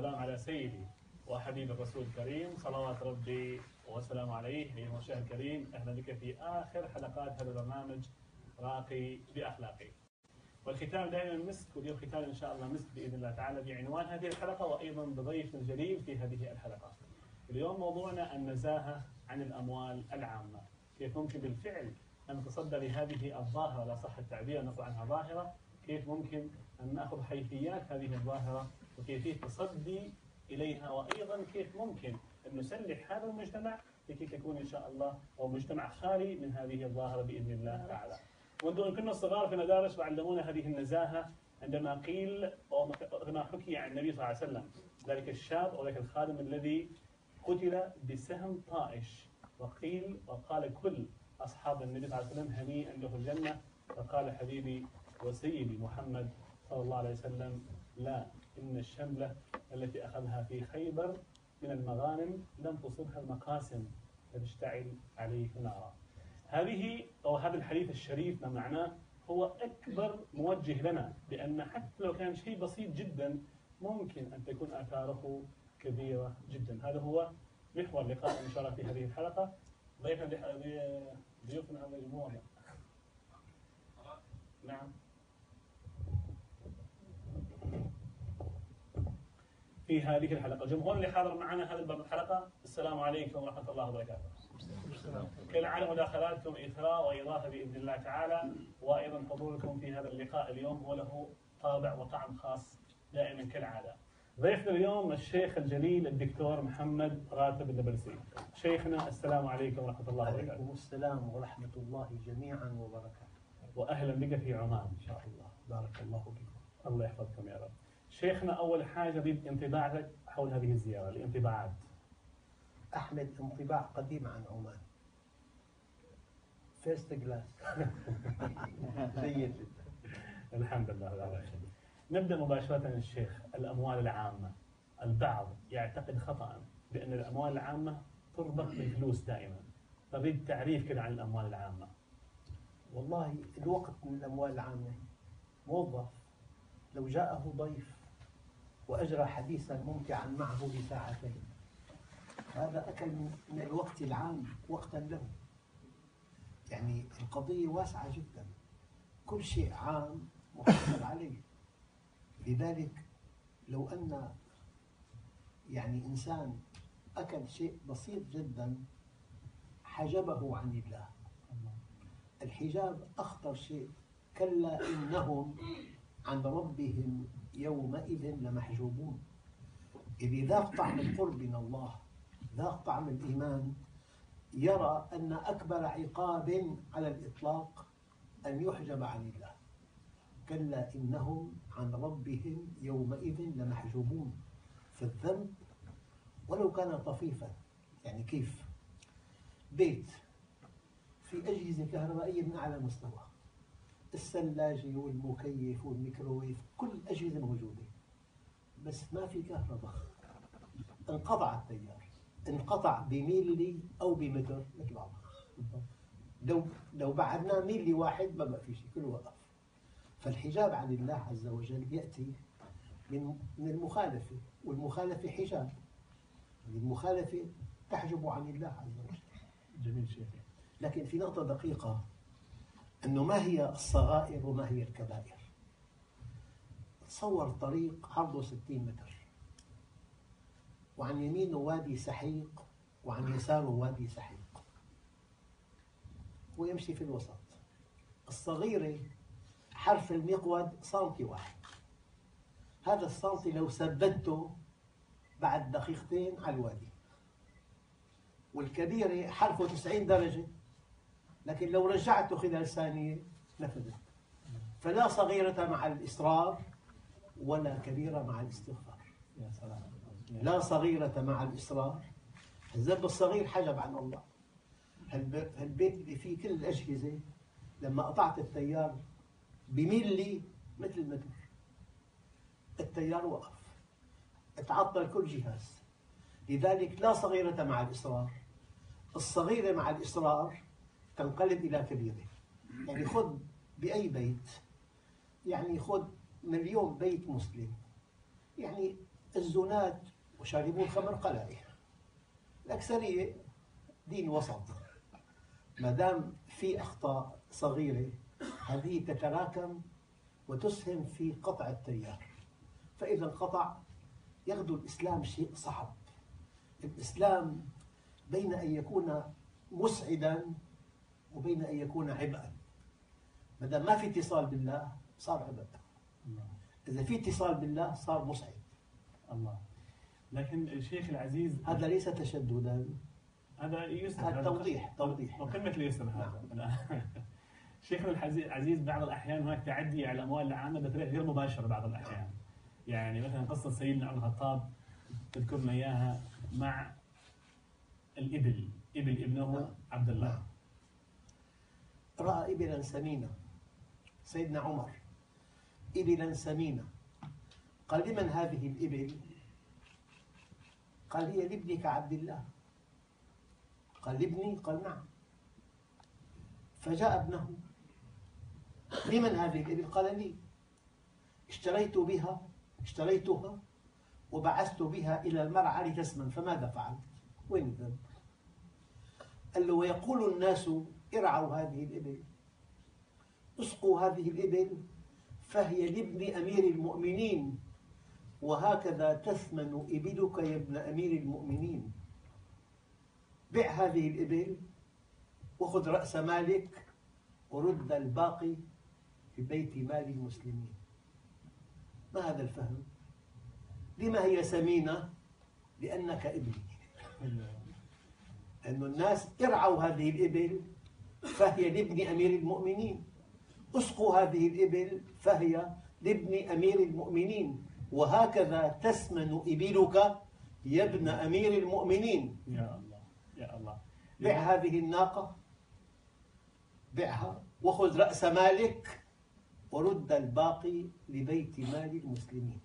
والسلام على سيدي وحبيب الرسول الكريم صلوات ربي وسلام عليه. أيها المشاهد الكريم، أهلا بك في آخر حلقات هذا البرنامج راقي بأخلاقي. والختام دائما مسك، واليوم ختام إن شاء الله مسك بإذن الله تعالى بعنوان هذه الحلقة، وأيضا بضيفنا الجليل في هذه الحلقة. اليوم موضوعنا النزاهة عن الأموال العامة. كيف ممكن بالفعل أن نتصدى لهذه الظاهرة، لا صح التعبير، نقول عنها ظاهرة، كيف ممكن أن نأخذ حيثيات هذه الظاهرة وكيفية التصدي إليها، وأيضا كيف ممكن أن نسلح هذا المجتمع لكي تكون إن شاء الله أو مجتمع خالي من هذه الظاهرة بإذن الله تعالى. منذ أن كنا صغار في المدارس وعلمونا هذه النزاهة عندما قيل أو كما حكي عن النبي صلى الله عليه وسلم، ذلك الشاب أو ذلك الخادم الذي قتل بسهم طائش، وقيل وقال كل أصحاب النبي صلى الله عليه وسلم هنيئا له الجنة، فقال حبيبي وسيدي محمد صلى الله عليه وسلم: لا، إن الشملة التي أخذها في خيبر من المغانم لم تصبها المقاسم فتشتعل عليه نارا. هذا الحديث الشريف ما معناه هو أكبر موجه لنا، بأن حتى لو كان شيء بسيط جدا ممكن أن تكون آثاره كبيرة جدا. هذا هو محور لقاء إن شاء الله في هذه الحلقة. ضيوفنا هذا جمهورنا. نعم. في هذه الحلقة جمهور اللي حاضر معنا هذه الحلقة، السلام عليكم ورحمة الله وبركاته. كالعادة مداخلاتكم إثراء وإضافة بإذن الله تعالى، وأيضا حضوركم في هذا اللقاء اليوم هو له طابع وطعم خاص دائما كالعادة. ضيفنا اليوم الشيخ الجليل الدكتور محمد راتب النبلسي. شيخنا السلام عليكم ورحمة الله وبركاته. وعليكم السلام ورحمة الله جميعا وبركاته. وأهلا بك في عمان إن شاء الله. بارك الله بكم. الله يحفظكم يا رب. شيخنا، أول حاجة أريد انطباعك حول هذه الزيارة، الانطباعات. أحمد، انطباع قديم عن عمان. فيرست كلاس. جيد جدا. الحمد لله على خير. نبدأ مباشرة الشيخ. الأموال العامة، البعض يعتقد خطأ بأن الأموال العامة تربط بالفلوس دائما، فأريد تعريف كده عن الأموال العامة. والله الوقت من الأموال العامة. موظف لو جاءه ضيف وأجرى حديثا ممتعا معه لساعتين، هذا أكل من الوقت العام وقتا له. يعني القضية واسعة جدا، كل شيء عام محاسب عليه. لذلك لو أن يعني إنسان أكل شيء بسيط جدا حجبه عن الله. الحجاب أخطر شيء. كلا إنهم عن ربهم يومئذ لمحجوبون. إذا ذاق طعم القرب من الله، ذاق طعم الإيمان، يرى أن أكبر عقاب على الإطلاق أن يحجب عن الله. كلا إنهم عن ربهم يومئذ لمحجوبون. فالذنب ولو كان طفيفا، يعني كيف؟ بيت في أجهزة كهربائية من أعلى مستوى، الثلاجة والمكيف والميكروويف، كل الأجهزة موجودة، بس ما في كهرباء. انقطع التيار، انقطع بميلي أو بمتر مثل بعضها. لو بعدناه ميلي واحد ما بقى في شيء، كله وقف. فالحجاب عن الله عز وجل يأتي من المخالفة، والمخالفة حجاب. المخالفة تحجب عن الله عز وجل. جميل شيخي. لكن في نقطة دقيقة، أنه ما هي الصغائر وما هي الكبائر. تصور طريق عرضه 60 متر، وعن يمينه وادي سحيق وعن يساره وادي سحيق، ويمشي في الوسط. الصغيرة حرف المقود سنتي واحد، هذا السنتي لو ثبته بعد دقيقتين على الوادي. والكبيرة حرفه 90 درجة، لكن لو رجعته خلال ثانية نفذت. فلا صغيرة مع الإصرار ولا كبيرة مع الاستغفار. يا سلام. لا صغيرة مع الإصرار. الذنب الصغير حجب عن الله. هالبيت اللي فيه كل الأجهزة، لما قطعت التيار بميلي مثل المتر، التيار وقف، اتعطل كل جهاز. لذلك لا صغيرة مع الإصرار. الصغيرة مع الإصرار تنقلب إلى كبيرة. يعني خذ بأي بيت، يعني خذ مليون بيت مسلم، يعني الزنات وشاربو الخمر قلائل. الأكثرية دين وسط، ما دام في أخطاء صغيرة هذه تتراكم وتسهم في قطع التيار، فإذا انقطع يغدو الإسلام شيء صعب. الإسلام بين أن يكون مسعدا وبين أن يكون عبئا. ما دام ما في اتصال بالله صار عبء، إذا في اتصال بالله صار مسعد. الله. لكن الشيخ العزيز هذا ليس تشددا، هذا يسر، هذا توضيح وقمة اليسر هذا. نعم. شيخنا العزيز بعض الأحيان هناك تعدي على الأموال العامة بطريقة غير مباشرة بعض الأحيان. يعني مثلا قصة سيدنا عمر الخطاب تذكرنا إياها مع الإبل، إبل ابنه عبد الله. رأى إبلا سمينة سيدنا عمر، إبلا سمينة، قال لمن هذه الإبل؟ قال هي لابنك عبد الله. قال لابني؟ قال نعم. فجاء ابنه، لمن هذه الإبل؟ قال لي. اشتريتها وبعثت بها إلى المرعى لتسمن، فماذا فعلت؟ وين الذنب؟ قال له ويقول الناس ارعوا هذه الإبل، اسقوا هذه الإبل فهي لابن أمير المؤمنين، وهكذا تثمن إبلك يا ابن أمير المؤمنين. بع هذه الإبل وخذ رأس مالك ورد الباقي في بيت مال المسلمين. ما هذا الفهم؟ لما هي سمينة؟ لأنك ابني. أن الناس ارعوا هذه الإبل فهي لابن أمير المؤمنين، اسقوا هذه الإبل فهي لابن أمير المؤمنين، وهكذا تسمن إبلك يا ابن أمير المؤمنين. يا الله يا الله. بع هذه الناقة، بعها وخذ رأس مالك ورد الباقي لبيت مال المسلمين.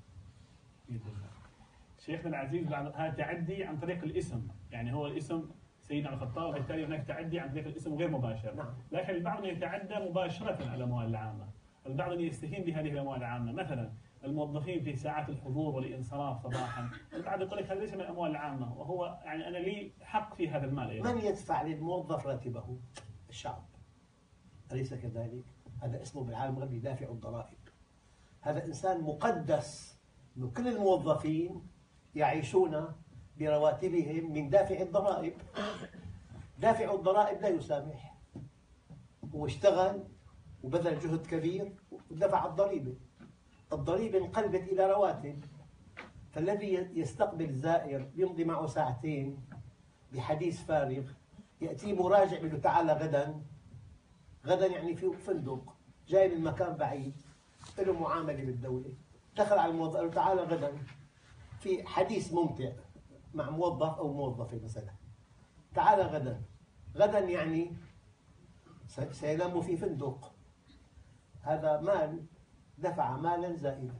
شيخنا العزيز بعد هذا تعدي عن طريق الاسم، يعني هو الاسم سيدنا عمر الخطاب، وبالتالي هناك تعدي عن طريق الاسم غير مباشر. نعم. لكن البعض يتعدى مباشرة على الأموال العامة، البعض يستهين بهذه الأموال العامة، مثلا الموظفين في ساعات الحضور والانصراف صباحا، البعض يقول لك هذا ليس من الأموال العامة، وهو يعني أنا لي حق في هذا المال أيضا. من يدفع للموظف راتبه؟ الشعب، أليس كذلك؟ هذا اسمه بالعالم الغربي دافع الضرائب. هذا إنسان مقدس، إنه كل الموظفين يعيشون برواتبهم من دافع الضرائب. دافع الضرائب لا يسامح، هو اشتغل وبذل جهد كبير ودفع الضريبة، الضريبة انقلبت إلى رواتب. فالذي يستقبل زائر يمضي معه ساعتين بحديث فارغ، يأتي مراجع يقول له تعال غدا، غدا يعني في فندق جاي من مكان بعيد، له معاملة بالدولة، دخل على الموظف قال له تعال غدا في حديث ممتع مع موظف أو موظفة مثلا، تعال غدا. غدا يعني سينام في فندق، هذا مال، دفع مالا زائدا.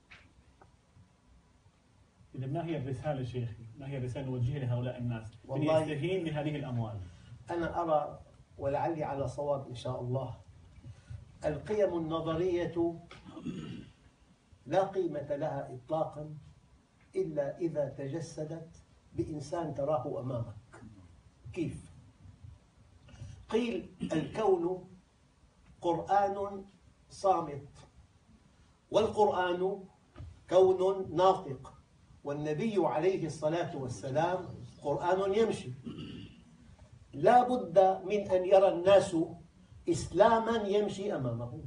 إذا ما هي الرسالة شيخي؟ ما هي الرسالة نوجهها لهؤلاء الناس من والله يستهين بهذه الأموال؟ أنا أرى ولعلي على صواب إن شاء الله، القيم النظرية لا قيمة لها إطلاقا إلا إذا تجسدت بإنسان تراه أمامك. كيف؟ قيل الكون قرآن صامت، والقرآن كون ناطق، والنبي عليه الصلاة والسلام قرآن يمشي. لا بد من أن يرى الناس إسلاما يمشي أمامه.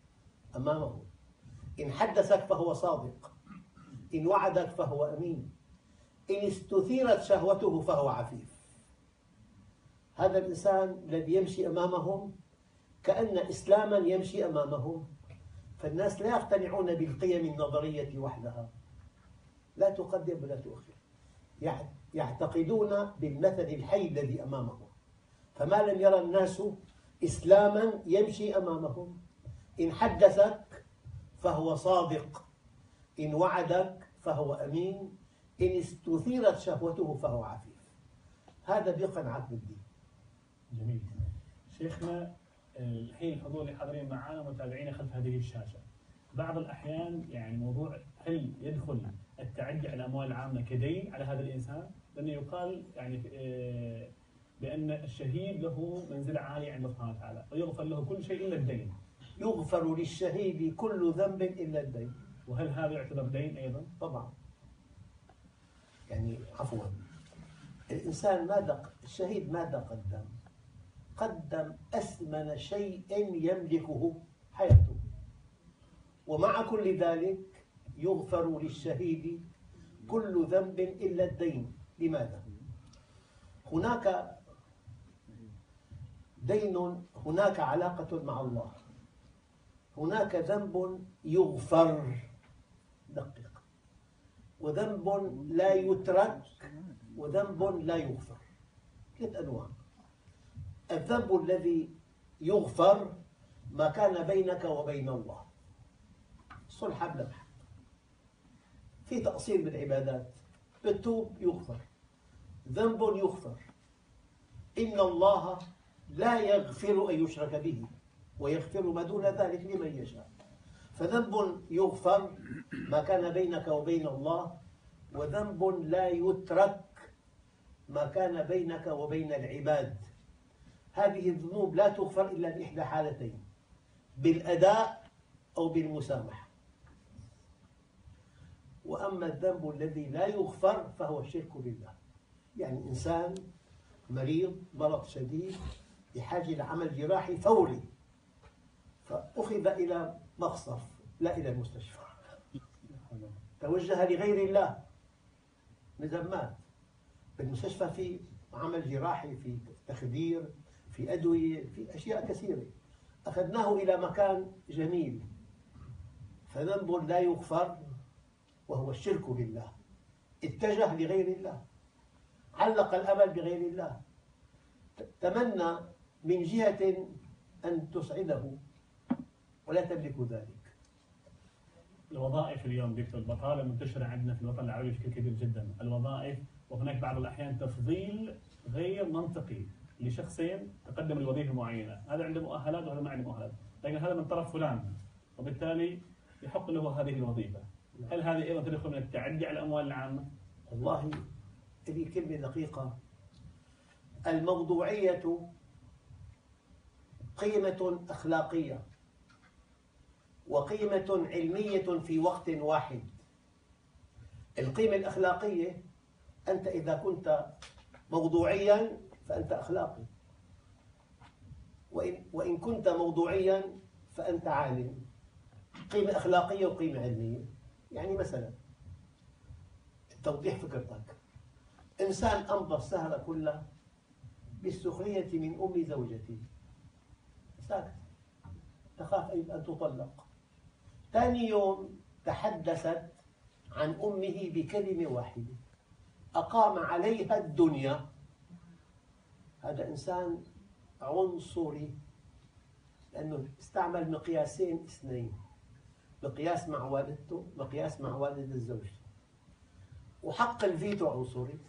إن حدثك فهو صادق، إن وعدك فهو أمين، إن استثيرت شهوته فهو عفيف. هذا الإنسان الذي يمشي أمامهم كأن إسلاما يمشي أمامهم. فالناس لا يقتنعون بالقيم النظرية وحدها، لا تقدم ولا تؤخر، يعتقدون بالمثل الحي الذي أمامهم. فما لم يرى الناس إسلاما يمشي أمامهم، إن حدثك فهو صادق، إن وعدك فهو أمين، إن استثيرت شهوته فهو عفيف. هذا بيقنعك بالدين. جميل. شيخنا الحين الحضور اللي حاضرين معنا متابعين خلف هذه الشاشة، بعض الأحيان يعني موضوع هل يدخل التعدي على الأموال العامة كدين على هذا الإنسان؟ لأنه يقال يعني بأن الشهيد له منزلة عالية عند الله سبحانه وتعالى ويغفر له كل شيء إلا الدين. يغفر للشهيد كل ذنب إلا الدين. وهل هذا يعتبر دين أيضا؟ طبعا. يعني عفوا، الإنسان الشهيد ماذا قدم؟ قدم أثمن شيء يملكه، حياته. ومع كل ذلك يغفر للشهيد كل ذنب إلا الدين. لماذا؟ هناك دين، هناك علاقة مع الله، هناك ذنب يغفر، دقيق، وذنب لا يترك، وذنب لا يغفر. 3 أنواع. الذنب الذي يغفر ما كان بينك وبين الله، صلح بلمح، في تقصير بالعبادات، بالتوب يغفر، ذنب يغفر. إن الله لا يغفر أن يشرك به ويغفر ما دون ذلك لمن يشاء. فذنب يغفر ما كان بينك وبين الله، وذنب لا يترك ما كان بينك وبين العباد. هذه الذنوب لا تغفر إلا بإحدى حالتين: بالأداء أو بالمسامحة. وأما الذنب الذي لا يغفر فهو الشرك بالله. يعني إنسان مريض مرض شديد بحاجة لعمل جراحي فوري، فأخذ إلى مخصف لا إلى المستشفى، توجه لغير الله، مات بالمستشفى، في عمل جراحي، في تخدير، في أدوية، في أشياء كثيرة. أخذناه إلى مكان جميل، فذنب لا يغفر وهو الشرك بالله. اتجه لغير الله، علق الأمل بغير الله، تمنى من جهة أن تسعده ولا تملك ذلك. الوظائف اليوم دكتور البطالة منتشرة عندنا في الوطن العربي بشكل كبير جدا، الوظائف، وهناك بعض الأحيان تفضيل غير منطقي لشخصين تقدم لوظيفة معينة، هذا عنده مؤهلات وهذا ما عنده مؤهلات، لكن هذا من طرف فلان وبالتالي يحق له هذه الوظيفة. هل هذه أيضا تدخل من التعدي على الأموال العامة؟ والله هذه كلمة دقيقة. الموضوعية قيمة أخلاقية وقيمة علمية في وقت واحد. القيمة الأخلاقية، أنت إذا كنت موضوعيا فأنت أخلاقي، وإن كنت موضوعيا فأنت عالم. قيمة أخلاقية وقيمة علمية. يعني مثلا توضيح فكرتك، إنسان أمضى السهرة كلها بالسخرية من أم زوجته، ساكت، تخاف أن تطلق. ثاني يوم تحدثت عن أمه بكلمة واحدة، أقام عليها الدنيا. هذا إنسان عنصري، لأنه استعمل مقياسين اثنين: مقياس مع والدته، مقياس مع والد الزوج. وحق الفيتو عنصري.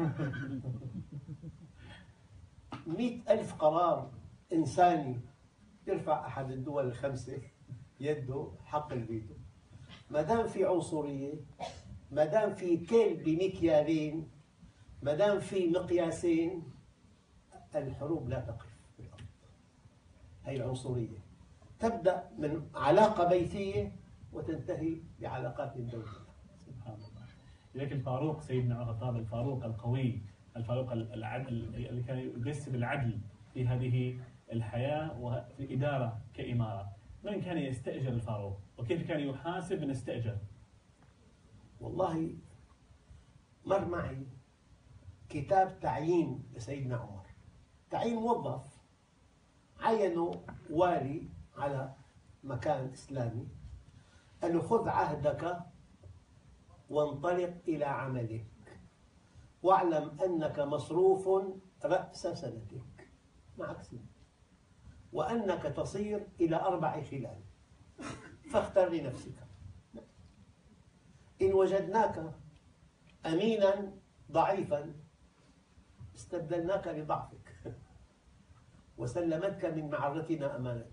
100,000 قرار إنساني يرفع أحد الدول الخمسة يده حق الفيتو. ما دام في عنصرية، ما دام في كيل بمكيالين، ما دام في مقياسين، الحروب لا تقف في الأرض. هي العنصرية تبدأ من علاقة بيتية وتنتهي بعلاقات دولية. سبحان الله. لذلك الفاروق سيدنا عمر الخطاب، الفاروق القوي، الفاروق العدل اللي كان يجسد العدل في هذه الحياة وفي الإدارة كإمارة، من كان يستأجر الفاروق؟ وكيف كان يحاسب من استأجر؟ والله مر معي كتاب تعيين لسيدنا عمر، تعيين موظف، عينوا والي على مكان إسلامي، قال له: خذ عهدك وانطلق إلى عملك، واعلم أنك مصروف رأس سنتك، معك سنة، وأنك تصير إلى 4 خلال، فاختر لنفسك. إن وجدناك أمينا ضعيفا استبدلناك لضعفك، وسلمتك من معرتنا أمانتك،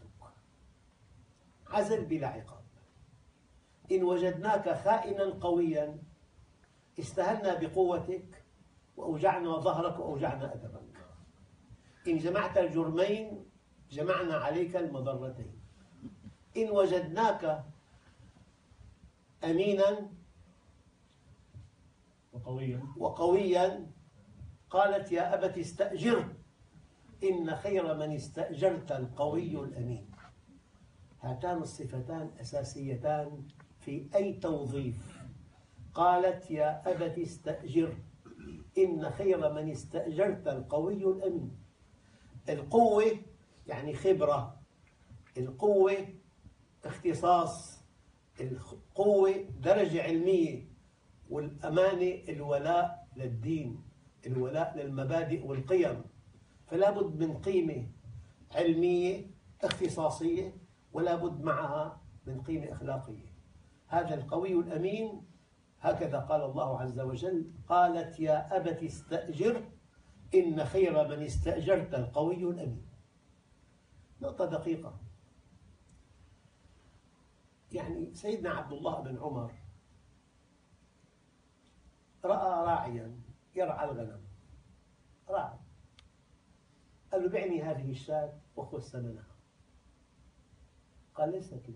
عزل بلا عقاب. إن وجدناك خائنا قويا استهنا بقوتك وأوجعنا ظهرك وأوجعنا أدبك. إن جمعت الجرمين جمعنا عليك المضرتين. إن وجدناك أمينا وقويا قالت يا أبت استأجره إن خير من استأجرت القوي الأمين. هاتان الصفتان أساسيتان في أي توظيف. قالت يا أبت استأجره إن خير من استأجرت القوي الأمين. القوة يعني خبرة، القوة اختصاص، القوة درجة علمية، والأمانة الولاء للدين، الولاء للمبادئ والقيم. فلا بد من قيمة علمية اختصاصية، ولا بد معها من قيمة أخلاقية. هذا القوي الأمين هكذا قال الله عز وجل: قالت يا أبت استأجر إن خير من استأجرت القوي الأمين. نقطة دقيقة، يعني سيدنا عبد الله بن عمر رأى راعيا يرعى الغنم، راعي، قال له: بعني هذه الشاة وخذ ثمنها. قال: ليس لي،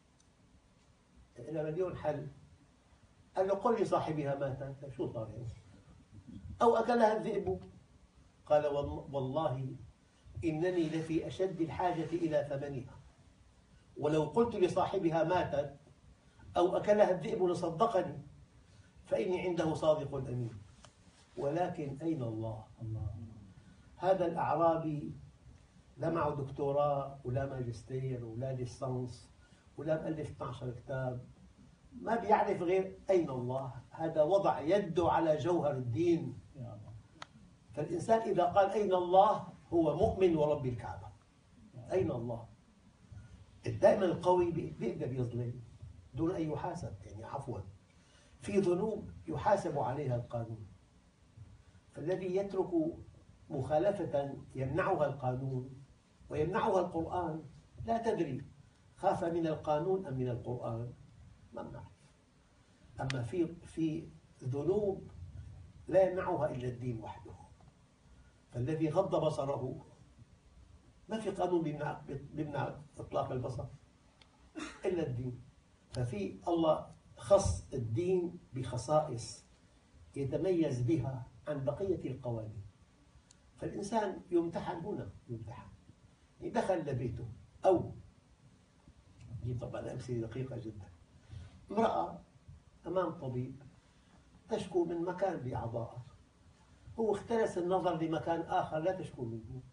إلى مليون حل. قال له: قل لصاحبها ماتت. شو صار يعني؟ أو أكلها الذئب. قال: والله إنني لفي أشد الحاجة إلى ثمنها، ولو قلت لصاحبها ماتت أو أكلها الذئب لصدقني، فإني عنده صادق أمين. ولكن أين الله؟ هذا الأعرابي لا معه دكتوراه ولا ماجستير ولا ليسانس ولا مؤلف 12 كتاب، ما بيعرف غير أين الله. هذا وضع يده على جوهر الدين. فالإنسان إذا قال أين الله هو مؤمن ورب الكعبة. أين الله؟ دائما القوي بيقدر يظلم دون أن يحاسب، يعني عفوا في ذنوب يحاسب عليها القانون. فالذي يترك مخالفة يمنعها القانون ويمنعها القرآن لا تدري خاف من القانون أم من القرآن، ما نعرف. أما في ذنوب لا يمنعها إلا الدين وحده. فالذي غض بصره، ما في قانون بيمنع إطلاق البصر إلا الدين. ففي الله خص الدين بخصائص يتميز بها عن بقية القوانين. فالإنسان يمتحن هنا، يمتحن دخل لبيته، أو دي طبعا أمثلة دقيقة جدا. امرأة أمام طبيب تشكو من مكان بأعضائها، هو اختلس النظر لمكان آخر لا تشكو منه.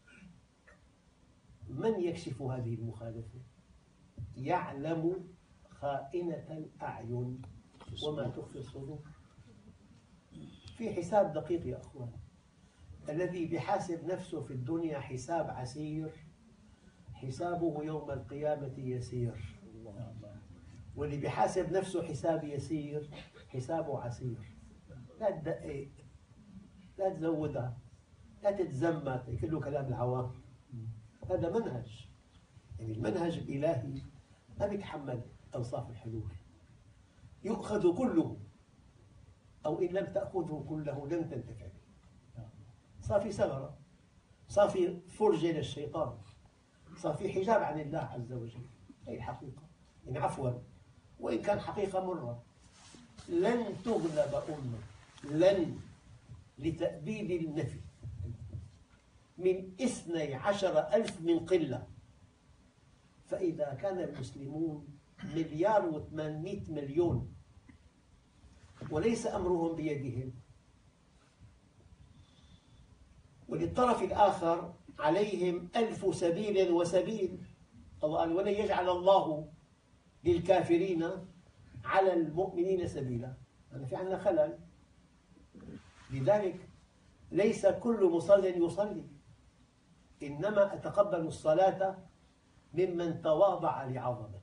من يكشف هذه المخالفة؟ يعلم خائنة الأعين وما تخفي الصدور. في حساب دقيق يا أخوان. الذي بيحاسب نفسه في الدنيا حساب عسير، حسابه يوم القيامة يسير. واللي بيحاسب نفسه حساب يسير حسابه عسير. لا تدقق، لا تزودها، لا تتزمت، كله كلام العوام. هذا منهج، يعني المنهج الإلهي ما بيتحمل أوصاف الحلول. يؤخذ كله، أو إن لم تأخذه كله لن تنتفع به. صار في ثغرة، صار في فرجة للشيطان، صار في حجاب عن الله عز وجل. هي الحقيقة، يعني عفوا وإن كان حقيقة مرة. لن تغلب أمة، لن لتأبيد النفي، من 12,000 من قلة. فإذا كان المسلمون 1,800,000,000 وليس أمرهم بيدهم، وللطرف الآخر عليهم 1000 سبيل وسبيل. الله قال: ولن يجعل الله للكافرين على المؤمنين سبيلا. أنا في عندنا خلل. لذلك ليس كل مصل يصلي، إنما أتقبل الصلاة ممن تواضع لعظمتي.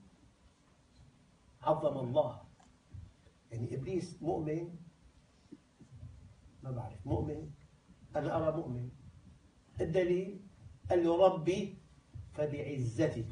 عظم الله. يعني إبليس مؤمن، ما بعرف مؤمن، أنا أرى مؤمن. الدليل قال له: ربي فبعزتك.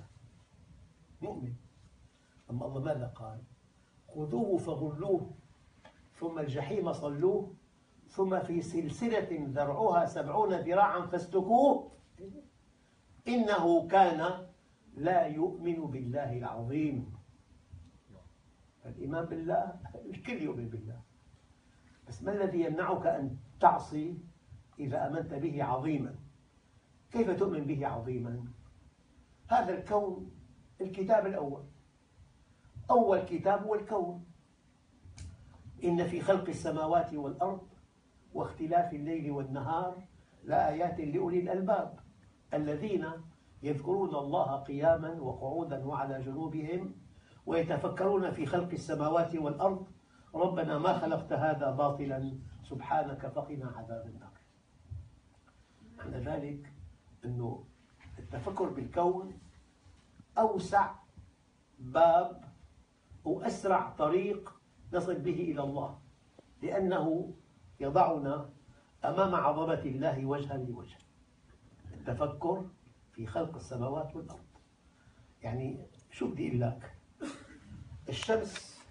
مؤمن. أما الله ماذا قال؟ خذوه فغلوه ثم الجحيم صلوه ثم في سلسلة ذرعها 70 ذراعا فاسلكوه إنه كان لا يؤمن بالله العظيم. الإيمان بالله الكل يؤمن بالله، بس ما الذي يمنعك أن تعصي إذا آمنت به عظيما؟ كيف تؤمن به عظيما؟ هذا الكون الكتاب الأول، أول كتاب هو الكون. إن في خلق السماوات والأرض واختلاف الليل والنهار لآيات لأولي الألباب الذين يذكرون الله قياما وقعودا وعلى جنوبهم ويتفكرون في خلق السماوات والأرض ربنا ما خلقت هذا باطلا سبحانك فقنا عذاب النار. معنى ذلك أنه التفكر بالكون أوسع باب وأسرع طريق نصل به إلى الله، لأنه يضعنا أمام عظمة الله وجها لوجه. التفكر في خلق السماوات والأرض، يعني شو بدي أقول لك؟ الشمس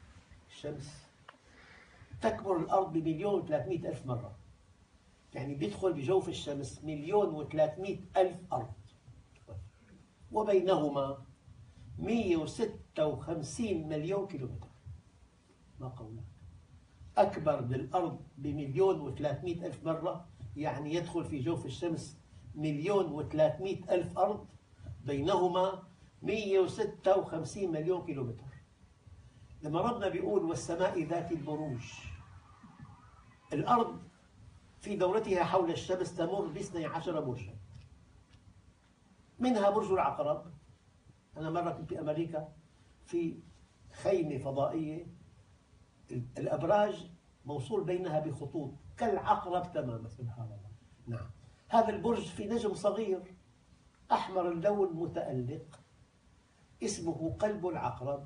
تكبر الأرض ب1,300,000 مرة، يعني بيدخل بجوف الشمس 1,300,000 أرض، وبينهما 156 مليون كيلومتر. ما قولك؟ أكبر من الأرض ب1,300,000 مرة، يعني يدخل في جوف الشمس 1,300,000 أرض، بينهما 156 مليون كيلومتر. لما ربنا بيقول والسماء ذات البروج، الأرض في دورتها حول الشمس تمر ب12 برجا، منها برج العقرب. أنا مرة كنت في أمريكا في خيمة فضائية، الأبراج موصول بينها بخطوط كالعقرب تماما. سبحان الله. نعم، هذا البرج في نجم صغير أحمر اللون متألق اسمه قلب العقرب،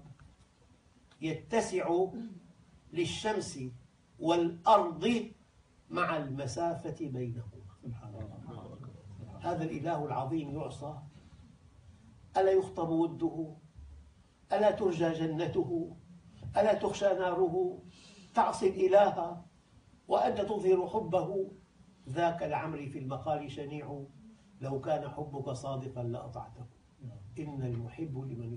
يتسع للشمس والأرض مع المسافة بينهما. سبحان الله. هذا الإله العظيم يعصى؟ ألا يخطب وده؟ ألا ترجى جنته؟ ألا تخشى ناره؟ تعصي الإله وأنت تظهر حبه؟ ذاك العمر في المقال شنيع، لو كان حبك صادقا لأطعته. إن المحب لمن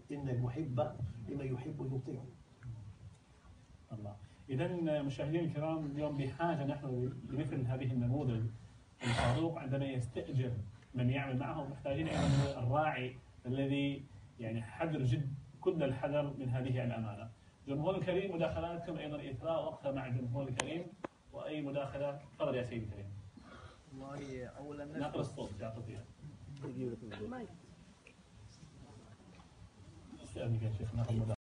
يحب يطيع. الله. إذا مشاهدينا الكرام، اليوم بحاجة نحن لمثل هذه النموذج الصاروخ عندما يستأجر من يعمل معه، محتاجين أيضا الراعي الذي يعني حذر جد كل الحذر من هذه الأمانة. جمهور الكريم، مداخلاتكم أيضا إثراء وقتها مع الجمهور الكريم، وأي مداخلة تفضل يا سيدي الكريم. والله أولا ناقل الصوت يا فضيلة. استأذنك يا شيخ، ناخذ